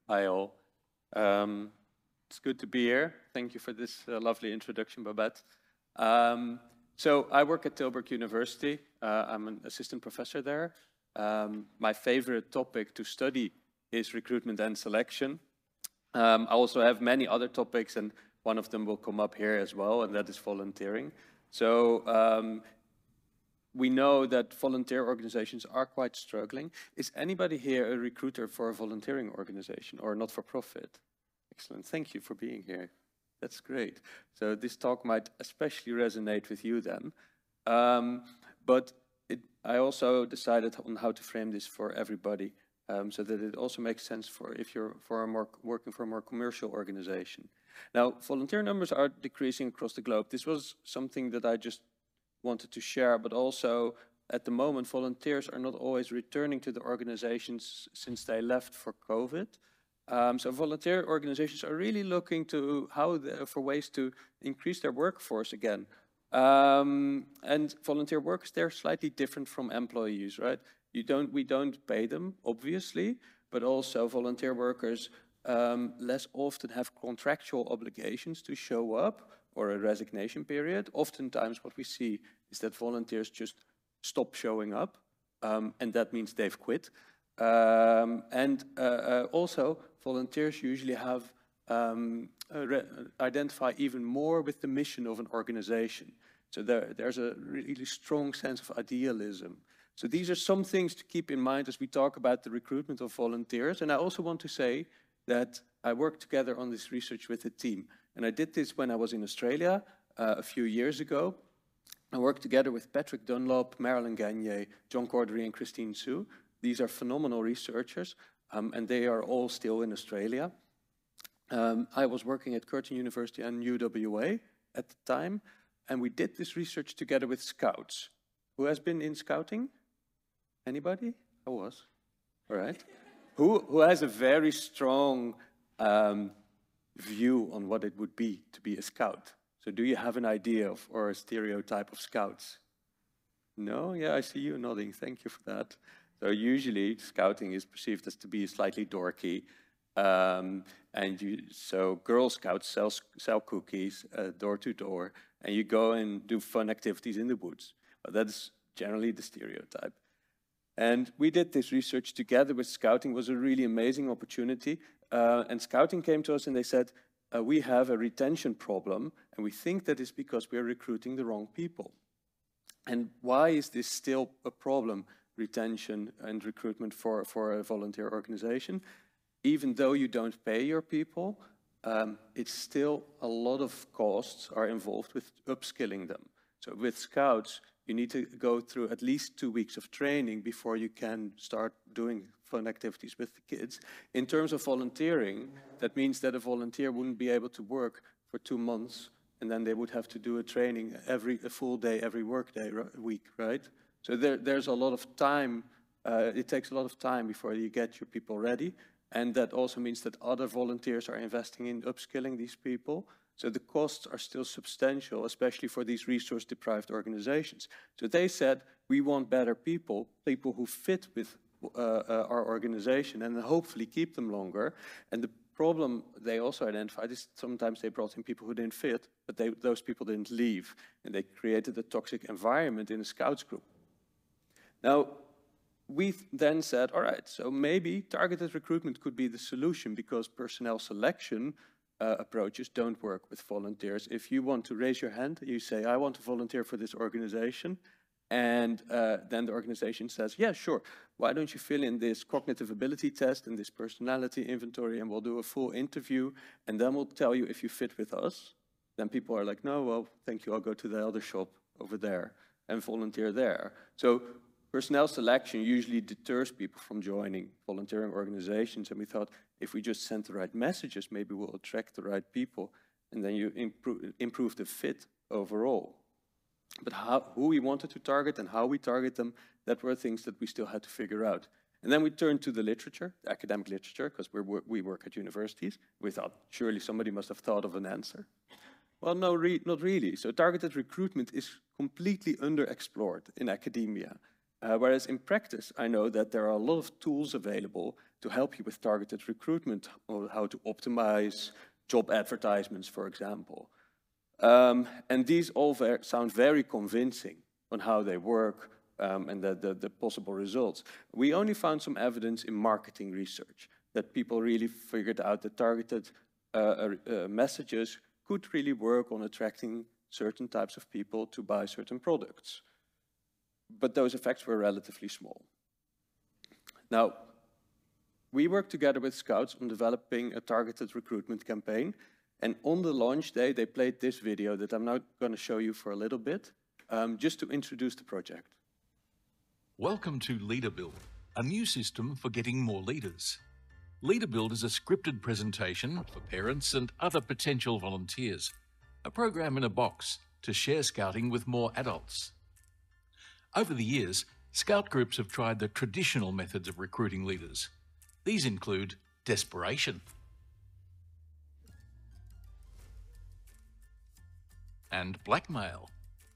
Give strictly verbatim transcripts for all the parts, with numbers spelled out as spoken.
Hi all. Um, it's good to be here. Thank you for this uh, lovely introduction, Babette. Um, so I work at Tilburg University. Uh, I'm an assistant professor there. Um, my favorite topic to study is recruitment and selection. Um, I also have many other topics, and one of them will come up here as well, and that is volunteering. So um, we know that volunteer organizations are quite struggling. Is anybody here a recruiter for a volunteering organization or not-for-profit? Excellent, thank you for being here. That's great. So this talk might especially resonate with you then. Um, but it, I also decided on how to frame this for everybody um, so that it also makes sense for if you're for a more, working for a more commercial organization. Now, volunteer numbers are decreasing across the globe. This was something that I just wanted to share, but also at the moment, volunteers are not always returning to the organizations since they left for COVID. Um, so volunteer organizations are really looking to how the, for ways to increase their workforce again. Um, and volunteer workers, they're slightly different from employees, right? You don't, we don't pay them, obviously, but also volunteer workers um, less often have contractual obligations to show up or a resignation period. Oftentimes what we see is that volunteers just stop showing up, um, and that means they've quit. Um, and uh, uh, also, volunteers usually have um, uh, identify even more with the mission of an organization. So there, there's a really strong sense of idealism. So these are some things to keep in mind as we talk about the recruitment of volunteers. And I also want to say that I worked together on this research with a team. And I did this when I was in Australia uh, a few years ago. I worked together with Patrick Dunlop, Marilyn Gagne, John Cordery, and Christine Sue. These are phenomenal researchers, um, and they are all still in Australia. Um, I was working at Curtin University and U W A at the time, and we did this research together with Scouts. Who has been in Scouting? Anybody? I was. All right. who, who has a very strong um, view on what it would be to be a Scout? So do you have an idea of, or a stereotype of Scouts? No? Yeah, I see you nodding. Thank you for that. So usually Scouting is perceived as to be slightly dorky. Um, and you, so Girl Scouts sell, sell cookies uh, door to door, and you go and do fun activities in the woods. But that's generally the stereotype. And we did this research together with Scouting. It was a really amazing opportunity. Uh, and Scouting came to us and they said, uh, we have a retention problem, and we think that is because we're recruiting the wrong people. And why is this still a problem, retention and recruitment for, for a volunteer organization? Even though you don't pay your people, um, it's still a lot of costs are involved with upskilling them. So with Scouts, you need to go through at least two weeks of training before you can start doing fun activities with the kids. In terms of volunteering, that means that a volunteer wouldn't be able to work for two months, and then they would have to do a training every a full day, every work day, week, right? So there, there's a lot of time. Uh, it takes a lot of time before you get your people ready. And that also means that other volunteers are investing in upskilling these people. So the costs are still substantial, especially for these resource-deprived organizations. So they said, we want better people, people who fit with uh, uh, our organization, and hopefully keep them longer. And the problem they also identified is sometimes they brought in people who didn't fit, but they, those people didn't leave. And they created a toxic environment in a Scouts group. Now, we then said, all right, so maybe targeted recruitment could be the solution, because personnel selection uh, approaches don't work with volunteers. If you want to raise your hand, you say, I want to volunteer for this organization. And uh, then the organization says, yeah, sure. Why don't you fill in this cognitive ability test and this personality inventory, and we'll do a full interview, and then we'll tell you if you fit with us. Then people are like, no, well, thank you, I'll go to the other shop over there and volunteer there. So personnel selection usually deters people from joining volunteering organizations, and we thought if we just send the right messages, maybe we'll attract the right people, and then you improve, improve the fit overall. But how, who we wanted to target and how we target them, that were things that we still had to figure out. And then we turned to the literature, the academic literature, because we're, we work at universities. We thought, surely somebody must have thought of an answer. Well, no, re not really. So targeted recruitment is completely underexplored in academia. Uh, whereas in practice, I know that there are a lot of tools available to help you with targeted recruitment, or how to optimize job advertisements, for example. Um, and these all ver sound very convincing on how they work um, and the, the, the possible results. We only found some evidence in marketing research that people really figured out that targeted uh, uh, messages could really work on attracting certain types of people to buy certain products. But those effects were relatively small. Now, we worked together with Scouts on developing a targeted recruitment campaign. And on the launch day, they played this video that I'm now going to show you for a little bit, um, just to introduce the project. Welcome to LeaderBuild, a new system for getting more leaders. LeaderBuild is a scripted presentation for parents and other potential volunteers, a program in a box to share Scouting with more adults. Over the years, Scout groups have tried the traditional methods of recruiting leaders. These include desperation, and blackmail.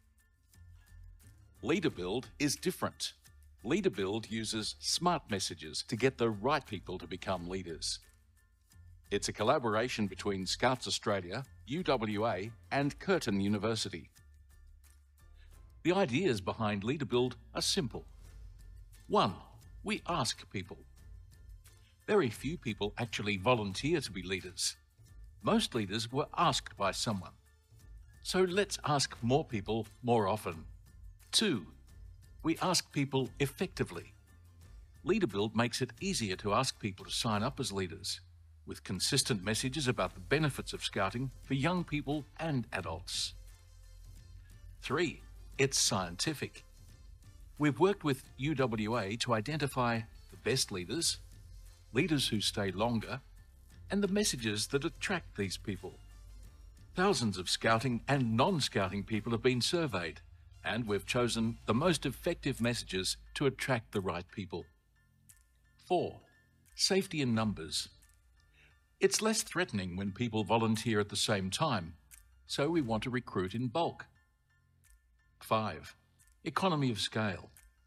LeaderBuild is different. LeaderBuild uses smart messages to get the right people to become leaders. It's a collaboration between Scouts Australia, U W A, and Curtin University. The ideas behind LeaderBuild are simple. One, we ask people. Very few people actually volunteer to be leaders. Most leaders were asked by someone. So let's ask more people more often. Two, we ask people effectively. LeaderBuild makes it easier to ask people to sign up as leaders, with consistent messages about the benefits of Scouting for young people and adults. Three, it's scientific. We've worked with U W A to identify the best leaders, leaders who stay longer, and the messages that attract these people. Thousands of Scouting and non-Scouting people have been surveyed, and we've chosen the most effective messages to attract the right people. Four, safety in numbers. It's less threatening when people volunteer at the same time, so we want to recruit in bulk. Five, economy of scale.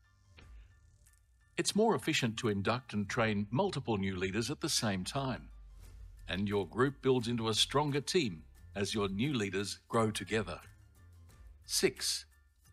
It's more efficient to induct and train multiple new leaders at the same time, and your group builds into a stronger team as your new leaders grow together. Six,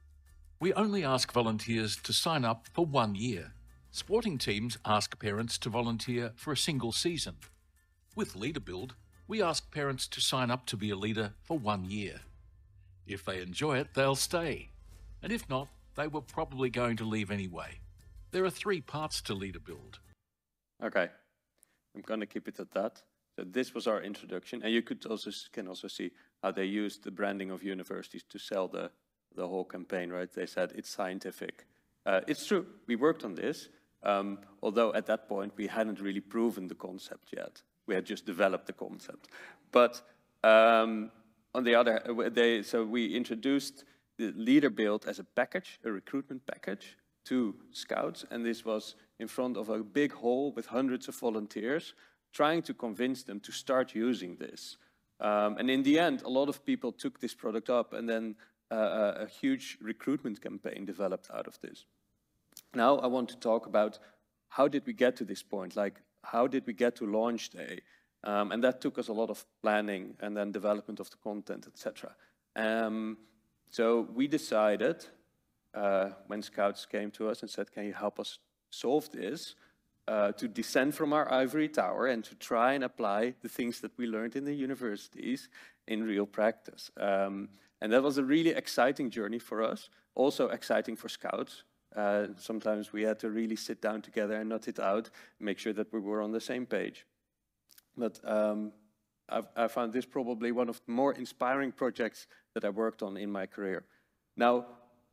we only ask volunteers to sign up for one year. Sporting teams ask parents to volunteer for a single season. With LeaderBuild, we ask parents to sign up to be a leader for one year. If they enjoy it, they'll stay. And if not, they were probably going to leave anyway. There are three parts to LeaderBuild. Okay, I'm going to keep it at that. So this was our introduction, and you could also can also see how they used the branding of universities to sell the the whole campaign, right? They said it's scientific. Uh, it's true, we worked on this, um, although at that point we hadn't really proven the concept yet. We had just developed the concept. But um, on the other, they so we introduced the LeaderBuild as a package, a recruitment package to Scouts, and this was in front of a big hall with hundreds of volunteers, trying to convince them to start using this. Um, and in the end, a lot of people took this product up, and then uh, a huge recruitment campaign developed out of this. Now I want to talk about how did we get to this point, like how did we get to launch day? Um, and that took us a lot of planning and then development of the content, et cetera. Um, so we decided, uh, when Scouts came to us and said, can you help us solve this? Uh, to descend from our ivory tower and to try and apply the things that we learned in the universities in real practice. Um, and that was a really exciting journey for us, also exciting for Scouts. Uh, sometimes we had to really sit down together and nut it out, make sure that we were on the same page. But um, I've, I found this probably one of the more inspiring projects that I worked on in my career. Now,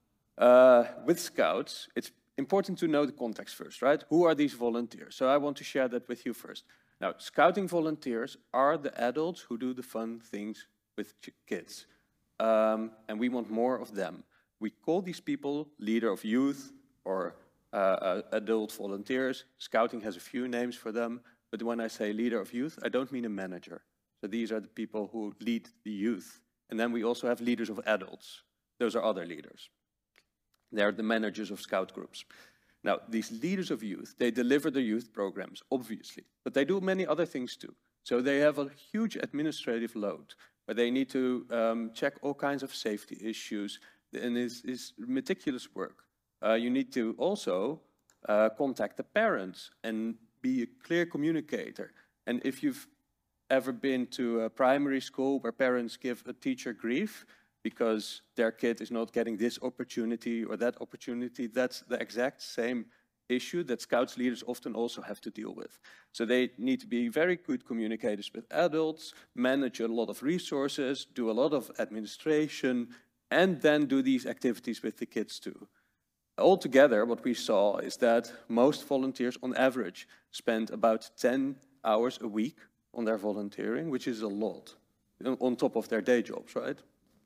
uh, with Scouts, it's important to know the context first, right? Who are these volunteers? So I want to share that with you first. Now, Scouting volunteers are the adults who do the fun things with kids. Um, and we want more of them. We call these people leader of youth or uh, uh, adult volunteers. Scouting has a few names for them, but when I say leader of youth, I don't mean a manager. So these are the people who lead the youth. And then we also have leaders of adults. Those are other leaders. They're the managers of scout groups. Now, these leaders of youth, they deliver the youth programs, obviously, but they do many other things too. So they have a huge administrative load, where they need to um, check all kinds of safety issues, and it's, it's meticulous work. Uh, you need to also uh, contact the parents and be a clear communicator. And if you've ever been to a primary school where parents give a teacher grief because their kid is not getting this opportunity or that opportunity, that's the exact same issue that Scouts leaders often also have to deal with. So they need to be very good communicators with adults, manage a lot of resources, do a lot of administration, and then do these activities with the kids too. Altogether, what we saw is that most volunteers on average spend about ten hours a week on their volunteering, which is a lot, on top of their day jobs, right?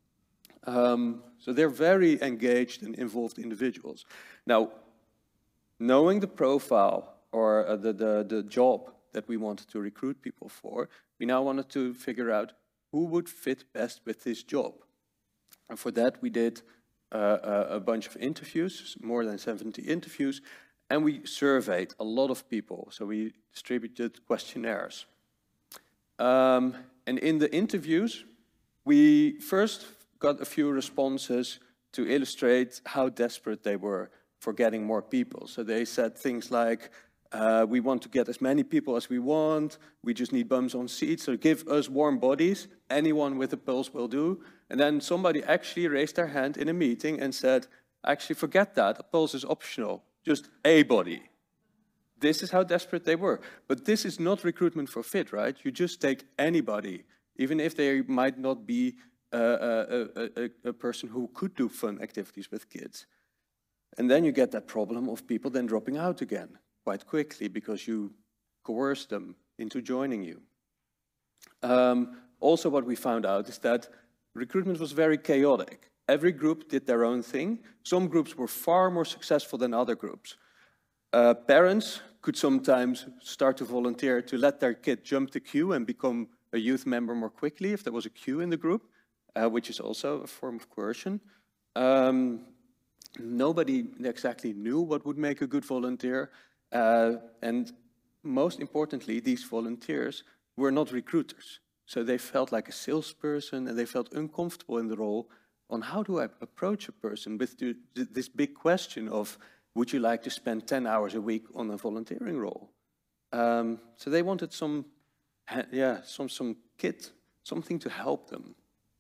Um, so they're very engaged and involved individuals. Now, knowing the profile or uh, the, the, the job that we wanted to recruit people for, we now wanted to figure out who would fit best with this job. And for that, we did uh, a bunch of interviews, more than seventy interviews, and we surveyed a lot of people. So we distributed questionnaires. Um, and in the interviews, we first got a few responses to illustrate how desperate they were for getting more people. So they said things like, uh, we want to get as many people as we want, we just need bums on seats, so give us warm bodies, anyone with a pulse will do. And then somebody actually raised their hand in a meeting and said, actually forget that, a pulse is optional, just a body. This is how desperate they were. But this is not recruitment for fit, right? You just take anybody, even if they might not be uh, a, a, a, a person who could do fun activities with kids. And then you get that problem of people then dropping out again quite quickly because you coerce them into joining you. Um, also, what we found out is that recruitment was very chaotic. Every group did their own thing. Some groups were far more successful than other groups. Uh, parents could sometimes start to volunteer to let their kid jump the queue and become a youth member more quickly if there was a queue in the group, uh, which is also a form of coercion. Um, nobody exactly knew what would make a good volunteer. Uh, and most importantly, these volunteers were not recruiters. So they felt like a salesperson and they felt uncomfortable in the role on how do I approach a person with the, this big question of, would you like to spend ten hours a week on a volunteering role? Um, so they wanted some, yeah, some, some kit, something to help them.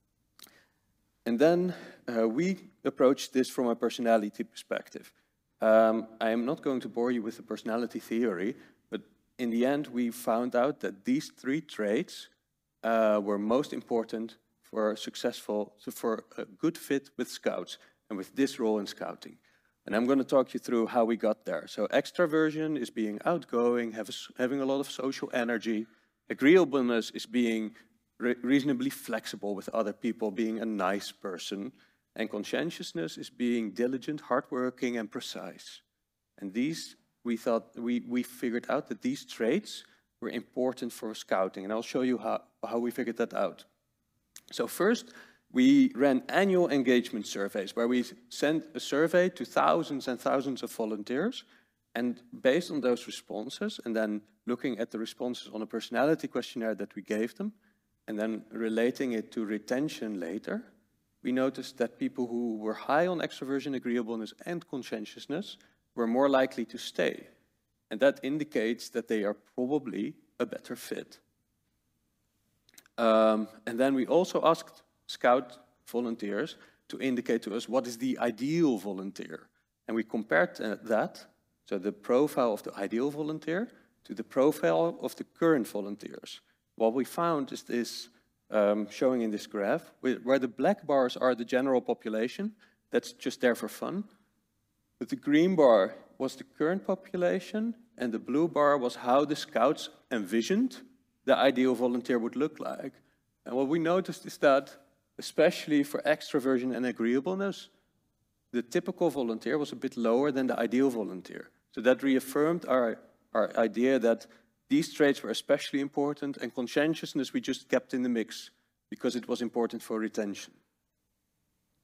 And then uh, we approached this from a personality perspective. Um, I am not going to bore you with the personality theory, but in the end we found out that these three traits uh, were most important for successful, for a good fit with Scouts and with this role in Scouting. And I'm going to talk you through how we got there. So extraversion is being outgoing, have a, having a lot of social energy. Agreeableness is being re reasonably flexible with other people, being a nice person. And conscientiousness is being diligent, hardworking, and precise. And these, we thought, we, we figured out that these traits were important for Scouting. And I'll show you how, how we figured that out. So first, we ran annual engagement surveys where we sent a survey to thousands and thousands of volunteers. And based on those responses, and then looking at the responses on a personality questionnaire that we gave them, and then relating it to retention later, we noticed that people who were high on extroversion, agreeableness, and conscientiousness were more likely to stay. And that indicates that they are probably a better fit. Um, and then we also asked Scout volunteers to indicate to us what is the ideal volunteer. And we compared uh, that, so the profile of the ideal volunteer, to the profile of the current volunteers. What we found is this, um, showing in this graph, where the black bars are the general population, that's just there for fun. But the green bar was the current population, and the blue bar was how the Scouts envisioned the ideal volunteer would look like. And what we noticed is that, especially for extroversion and agreeableness, the typical volunteer was a bit lower than the ideal volunteer. So that reaffirmed our, our idea that these traits were especially important, and conscientiousness we just kept in the mix because it was important for retention.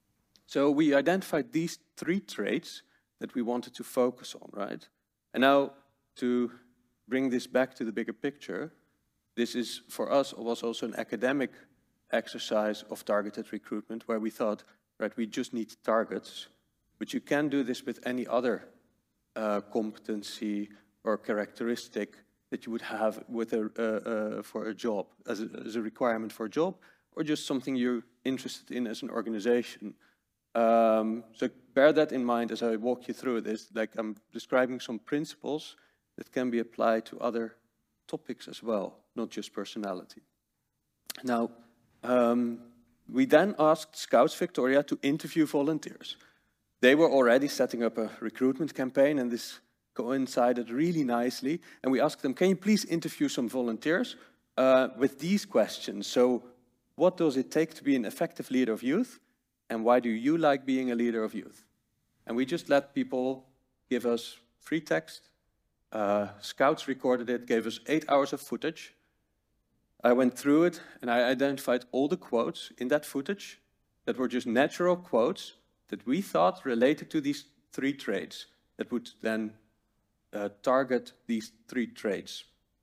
So we identified these three traits that we wanted to focus on, right? And now to bring this back to the bigger picture, this is for us was also an academic exercise of targeted recruitment where we thought, right, we just need targets, but you can do this with any other uh, competency or characteristic that you would have with a, uh, uh, for a job, as a, as a requirement for a job, or just something you're interested in as an organization. Um, so bear that in mind as I walk you through this. Like I'm describing some principles that can be applied to other topics as well, not just personality. Now, um, we then asked Scouts Victoria to interview volunteers. They were already setting up a recruitment campaign, and this coincided really nicely. And we asked them, can you please interview some volunteers uh, with these questions? So what does it take to be an effective leader of youth? And why do you like being a leader of youth? And we just let people give us free text. Uh, Scouts recorded it, gave us eight hours of footage. I went through it and I identified all the quotes in that footage that were just natural quotes that we thought related to these three traits that would then uh, target these three traits.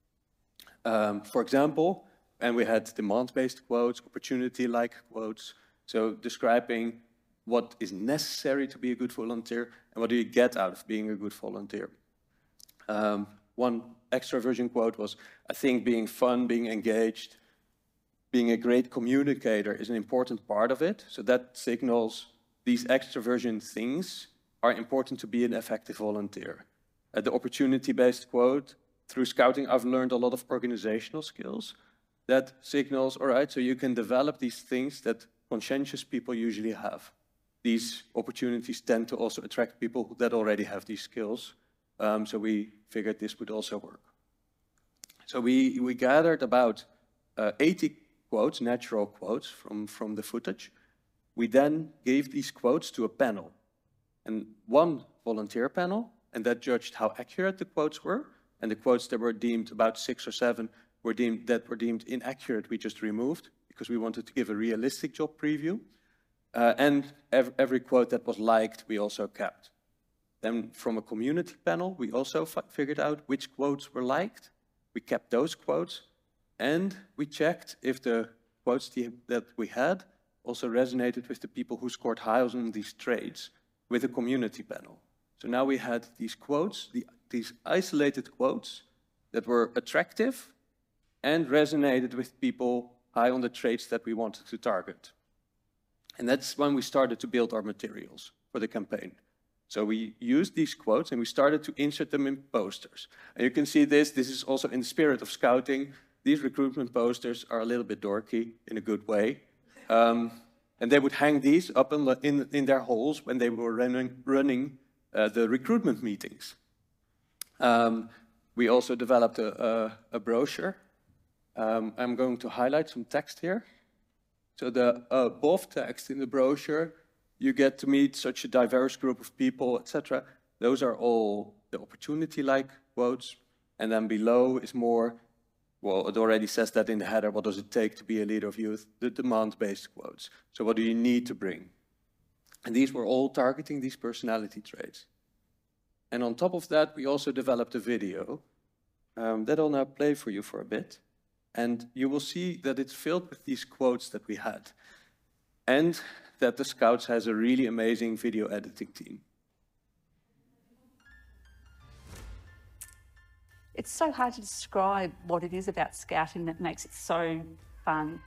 Um, for example, and we had demand-based quotes, opportunity-like quotes, so describing what is necessary to be a good volunteer and what do you get out of being a good volunteer. Um, one extraversion quote was, I think being fun, being engaged, being a great communicator is an important part of it. So that signals these extraversion things are important to be an effective volunteer. Uh, the opportunity-based quote, through scouting, I've learned a lot of organizational skills. That signals, all right, so you can develop these things that conscientious people usually have. These opportunities tend to also attract people that already have these skills. Um, so we figured this would also work. So we, we gathered about uh, eighty quotes, natural quotes from, from the footage. We then gave these quotes to a panel. And one volunteer panel, and that judged how accurate the quotes were. And the quotes that were deemed about six or seven were deemed, that were deemed inaccurate, we just removed because we wanted to give a realistic job preview. Uh, and ev every quote that was liked, we also kept. Then from a community panel, we also figured out which quotes were liked. We kept those quotes, and we checked if the quotes that we had also resonated with the people who scored high on these traits with a community panel. So now we had these quotes, the, these isolated quotes that were attractive and resonated with people high on the traits that we wanted to target. And that's when we started to build our materials for the campaign. So we used these quotes and we started to insert them in posters. And you can see this, this is also in the spirit of scouting. These recruitment posters are a little bit dorky in a good way. Um, and they would hang these up in, in, in their halls when they were running, running uh, the recruitment meetings. Um, we also developed a, a, a brochure. Um, I'm going to highlight some text here. So the uh, above text in the brochure, you get to meet such a diverse group of people, et cetera. Those are all the opportunity-like quotes. And then below is more, well, it already says that in the header, what does it take to be a leader of youth? The demand-based quotes. So what do you need to bring? And these were all targeting these personality traits. And on top of that, we also developed a video um, that I'll now play for you for a bit. And you will see that it's filled with these quotes that we had. And that the Scouts has a really amazing video editing team. It's so hard to describe what it is about Scouting that makes it so fun.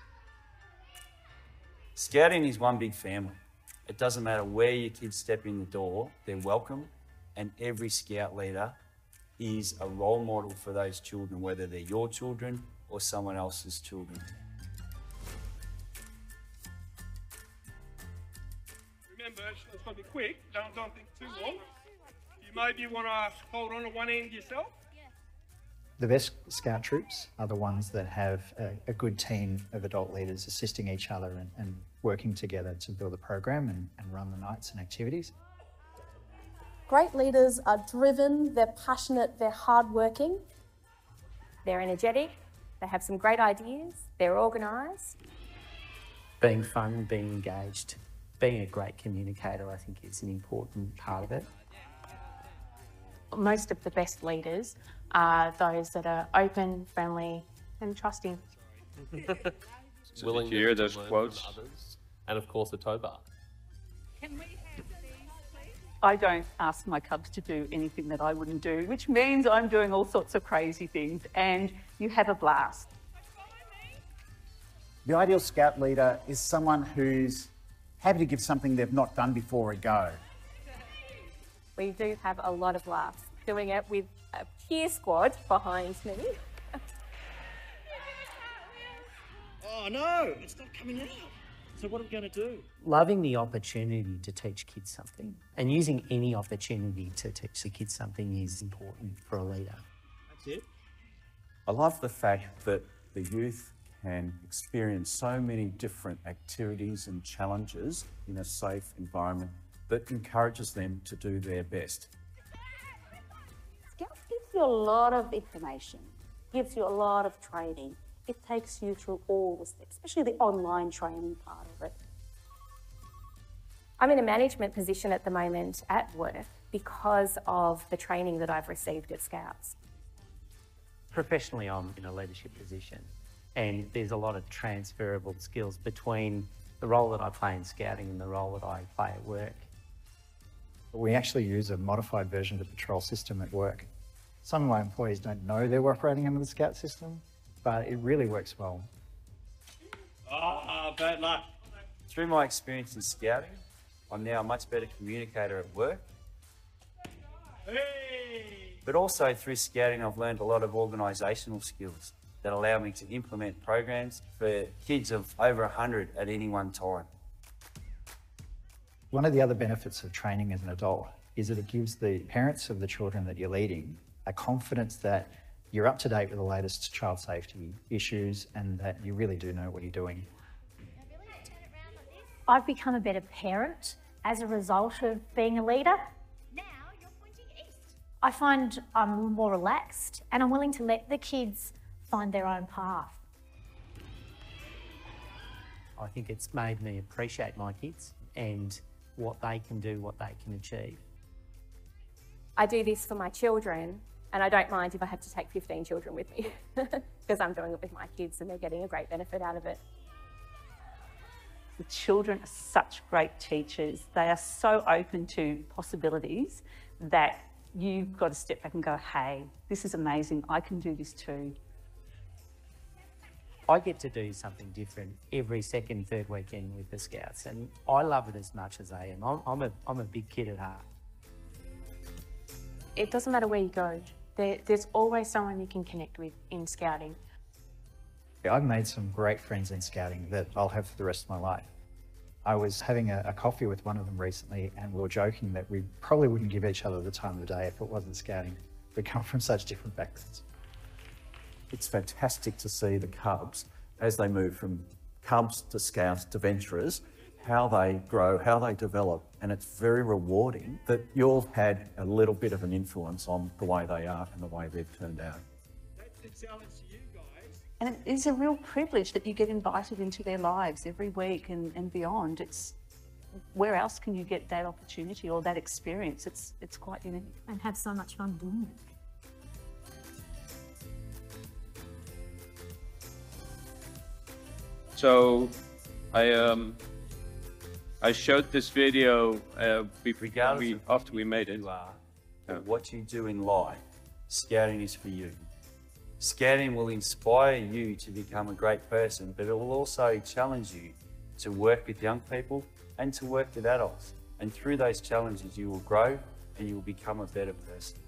Scouting is one big family. It doesn't matter where your kids step in the door, they're welcome, and every Scout leader is a role model for those children, whether they're your children or someone else's children. Remember, it's going to be quick. Don't, don't think too long. You maybe want to hold on to one end yourself. The best Scout troops are the ones that have a, a good team of adult leaders assisting each other and, and working together to build a program and, and run the nights and activities. Great leaders are driven, they're passionate, they're hardworking. They're energetic, they have some great ideas, they're organised. Being fun, being engaged, being a great communicator, I think, is an important part of it. Most of the best leaders are those that are open, friendly and trusting. So did you hear those quotes? Others, and of course a tow bar. I don't ask my cubs to do anything that I wouldn't do, which means I'm doing all sorts of crazy things, and you have a blast. The ideal Scout leader is someone who's happy to give something they've not done before a go. We do have a lot of laughs doing it with a cheer squad behind me. Oh no, it's not coming out. So what are we going to do? Loving the opportunity to teach kids something and using any opportunity to teach the kids something is important for a leader. That's it. I love the fact that the youth can experience so many different activities and challenges in a safe environment that encourages them to do their best. Scouts gives you a lot of information, gives you a lot of training. It takes you through all the steps, especially the online training part of it. I'm in a management position at the moment at work because of the training that I've received at Scouts. Professionally, I'm in a leadership position, and there's a lot of transferable skills between the role that I play in Scouting and the role that I play at work. We actually use a modified version of the patrol system at work. Some of my employees don't know they're operating under the Scout system, but it really works well. Ah, oh, bad luck. Through my experience in Scouting, I'm now a much better communicator at work. Hey! But also through Scouting, I've learned a lot of organisational skills that allow me to implement programs for kids of over one hundred at any one time. One of the other benefits of training as an adult is that it gives the parents of the children that you're leading a confidence that you're up to date with the latest child safety issues and that you really do know what you're doing. I've become a better parent as a result of being a leader. Now you're pointing east. I find I'm more relaxed and I'm willing to let the kids find their own path. I think it's made me appreciate my kids and what they can do, what they can achieve. I do this for my children, and I don't mind if I have to take fifteen children with me because I'm doing it with my kids and they're getting a great benefit out of it. The children are such great teachers. They are so open to possibilities that you've got to step back and go, hey, this is amazing. I can do this too. I get to do something different every second, third weekend with the Scouts, and I love it as much as they am. I'm, I'm, a, I'm a big kid at heart. It doesn't matter where you go. There, there's always someone you can connect with in Scouting. I've made some great friends in Scouting that I'll have for the rest of my life. I was having a, a coffee with one of them recently and we were joking that we probably wouldn't give each other the time of the day if it wasn't Scouting. We come from such different backgrounds. It's fantastic to see the cubs, as they move from cubs to Scouts to venturers, how they grow, how they develop, and it's very rewarding that you've had a little bit of an influence on the way they are and the way they've turned out. That's the challenge to you guys. And it is a real privilege that you get invited into their lives every week and, and beyond. It's, where else can you get that opportunity or that experience? It's, it's quite unique. And have so much fun doing it. So, I um, I showed this video uh, before we, after we made it. You are, but what you do in life, Scouting is for you. Scouting will inspire you to become a great person, but it will also challenge you to work with young people and to work with adults. And through those challenges, you will grow and you will become a better person.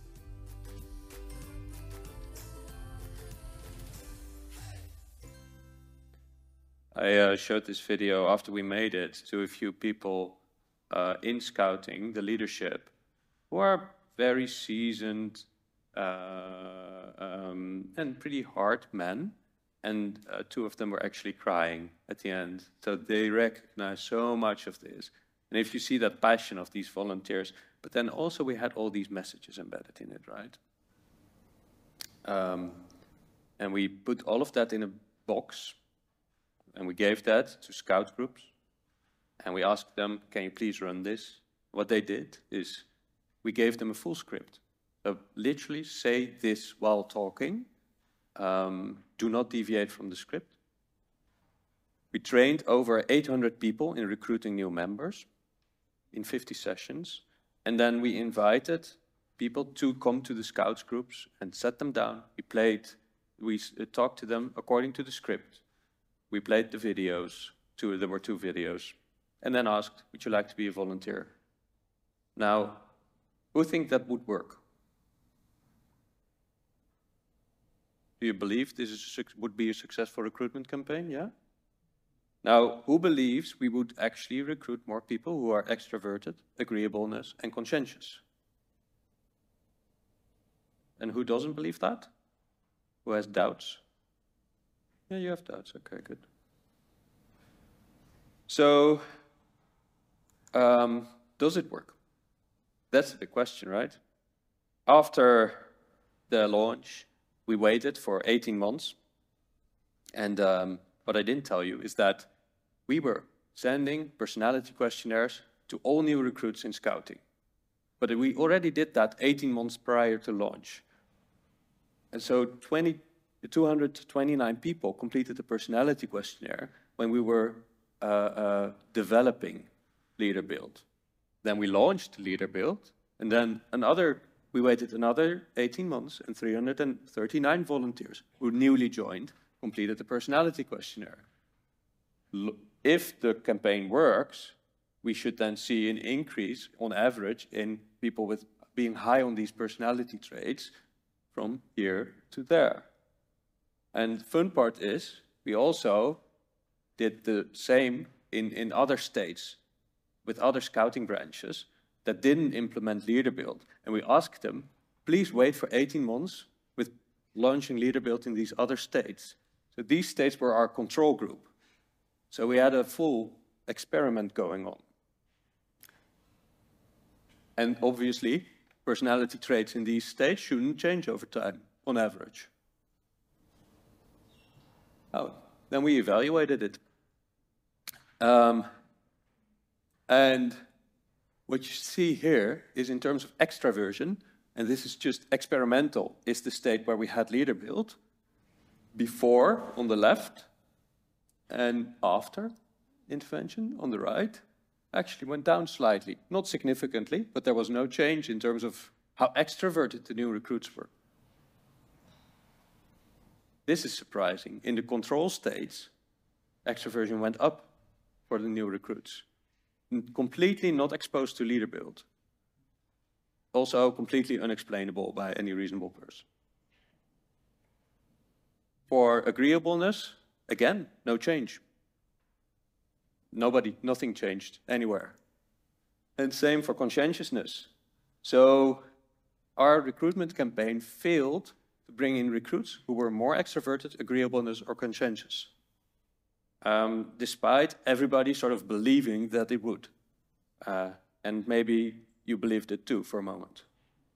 I uh, showed this video after we made it to a few people uh, in Scouting, the leadership, who are very seasoned uh, um, and pretty hard men. And uh, two of them were actually crying at the end. So they recognize so much of this. And if you see that passion of these volunteers, but then also we had all these messages embedded in it, right? Um, and we put all of that in a box. And we gave that to scout groups. And we asked them, can you please run this? What they did is we gave them a full script. So literally say this while talking. Um, do not deviate from the script. We trained over eight hundred people in recruiting new members in fifty sessions. And then we invited people to come to the Scouts groups and set them down. We played, we uh, talked to them according to the script. We played the videos, two, there were two videos, and then asked, would you like to be a volunteer? Now, who think that would work? Do you believe this is a, would be a successful recruitment campaign? Yeah? Now, who believes we would actually recruit more people who are extroverted, agreeableness, and conscientious? And who doesn't believe that? Who has doubts? Yeah, you have doubts. Okay, good. So, um, does it work? That's the question, right? After the launch, we waited for eighteen months. And um, what I didn't tell you is that we were sending personality questionnaires to all new recruits in Scouting. But we already did that eighteen months prior to launch. And so two hundred twenty-nine people completed the personality questionnaire when we were uh, uh, developing Leader Build. Then we launched Leader Build, and then another, we waited another eighteen months, and three hundred thirty-nine volunteers who newly joined completed the personality questionnaire. If the campaign works, we should then see an increase on average in people with being high on these personality traits from here to there. And the fun part is, we also did the same in, in other states with other Scouting branches that didn't implement Leader Build. And we asked them, please wait for eighteen months with launching Leader Build in these other states. So these states were our control group. So we had a full experiment going on. And obviously, personality traits in these states shouldn't change over time, on average. Oh, then we evaluated it. Um, and what you see here is in terms of extraversion, and this is just experimental, is the state where we had Leader Build, before on the left, and after intervention on the right, actually went down slightly. Not significantly, but there was no change in terms of how extroverted the new recruits were. This is surprising. In the control states, extroversion went up for the new recruits. Completely not exposed to Leader Build. Also completely unexplainable by any reasonable person. For agreeableness, again, no change. Nobody, nothing changed anywhere. And same for conscientiousness. So our recruitment campaign failed to bring in recruits who were more extroverted, agreeableness, or conscientious. Um, despite everybody sort of believing that it would. Uh, and maybe you believed it too for a moment.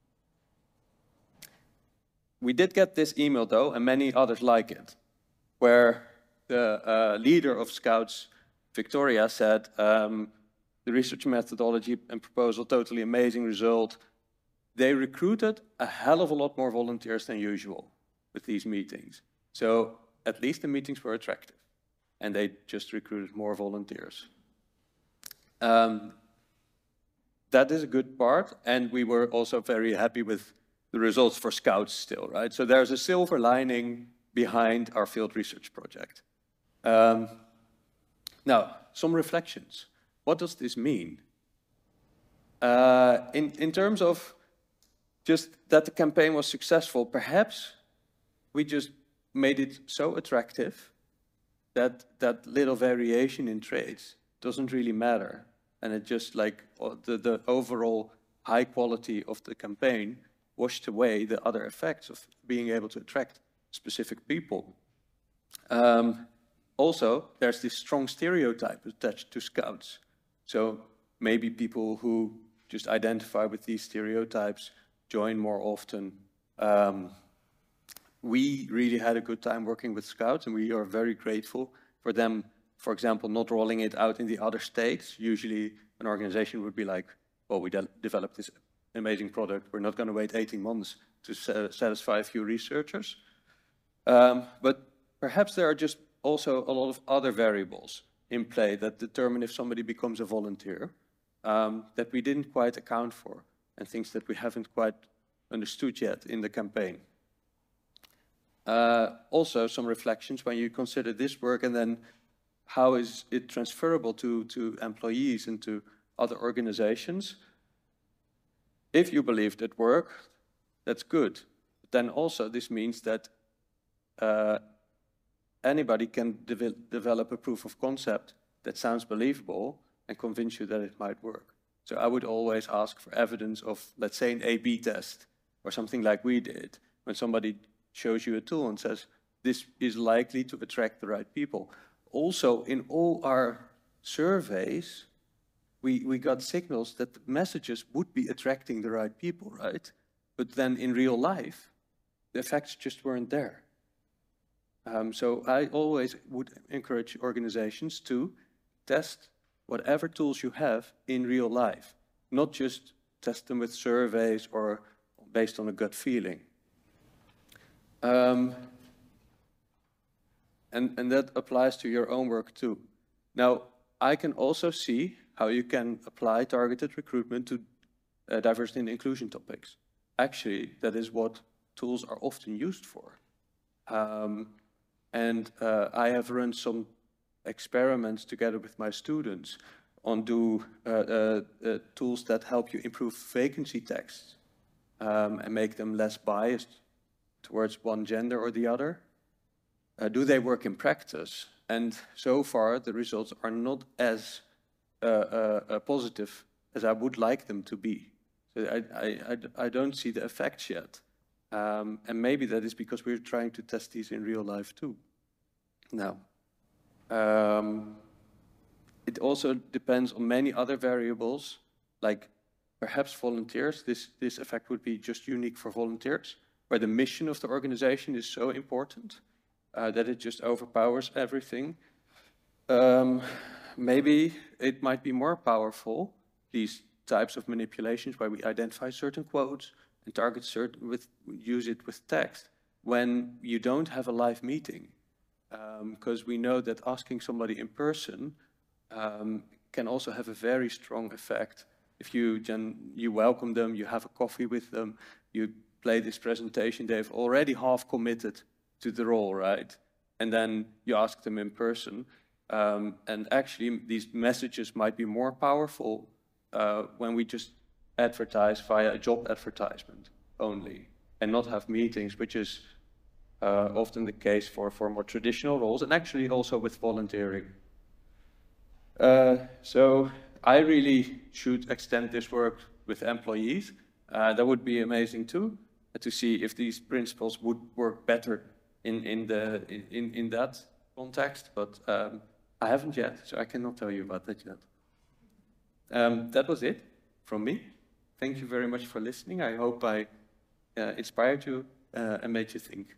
We did get this email though, and many others like it, where the uh, leader of Scouts, Victoria, said, um, the research methodology and proposal, totally amazing result. They recruited a hell of a lot more volunteers than usual with these meetings. So at least the meetings were attractive, and they just recruited more volunteers. Um, that is a good part, and we were also very happy with the results for Scouts still, right? So there's a silver lining behind our field research project. Um, now, some reflections. What does this mean? Uh, in, in terms of just that the campaign was successful, perhaps we just made it so attractive that that little variation in traits doesn't really matter. And it just like the, the overall high quality of the campaign washed away the other effects of being able to attract specific people. Um, also, there's this strong stereotype attached to Scouts. So maybe people who just identify with these stereotypes join more often. Um, we really had a good time working with Scouts, and we are very grateful for them for example, not rolling it out in the other states. Usually an organization would be like, well, we de developed this amazing product. We're not going to wait eighteen months to sa satisfy a few researchers. Um, but perhaps there are just also a lot of other variables in play that determine if somebody becomes a volunteer um, that we didn't quite account for, and things that we haven't quite understood yet in the campaign. Uh, also, some reflections when you consider this work, and then how is it transferable to, to employees and to other organizations. If you believed it worked, that's good. But then also this means that uh, anybody can de develop a proof of concept that sounds believable and convince you that it might work. So I would always ask for evidence of, let's say, an A B test or something like we did, when somebody shows you a tool and says, this is likely to attract the right people. Also, in all our surveys, we, we got signals that the messages would be attracting the right people, right? But then in real life, the effects just weren't there. Um, so I always would encourage organizations to test whatever tools you have in real life, not just test them with surveys or based on a gut feeling. Um, and, and that applies to your own work too. Now, I can also see how you can apply targeted recruitment to uh, diversity and inclusion topics. Actually, that is what tools are often used for. Um, and uh, I have run some experiments together with my students on do uh, uh, uh, tools that help you improve vacancy texts um, and make them less biased towards one gender or the other. Uh, do they work in practice? And so far, the results are not as uh, uh, uh, positive as I would like them to be. So I, I, I, I don't see the effects yet. Um, and maybe that is because we're trying to test these in real life too. Now, um, it also depends on many other variables, like perhaps volunteers. This, this effect would be just unique for volunteers, where the mission of the organization is so important uh, that it just overpowers everything. Um, maybe it might be more powerful, these types of manipulations where we identify certain quotes and target certain with, use it with text when you don't have a live meeting. Because um, we know that asking somebody in person um, can also have a very strong effect. If you, you welcome them, you have a coffee with them, you play this presentation, they've already half committed to the role, right? And then you ask them in person. Um, and actually, these messages might be more powerful uh, when we just advertise via a job advertisement only and not have meetings, which is uh, often the case for, for more traditional roles, and actually also with volunteering. Uh, so I really should extend this work with employees. Uh, that would be amazing too, to see if these principles would work better in, in, the, in, in that context, but um, I haven't yet, so I cannot tell you about that yet. Um, that was it from me. Thank you very much for listening. I hope I uh, inspired you uh, and made you think.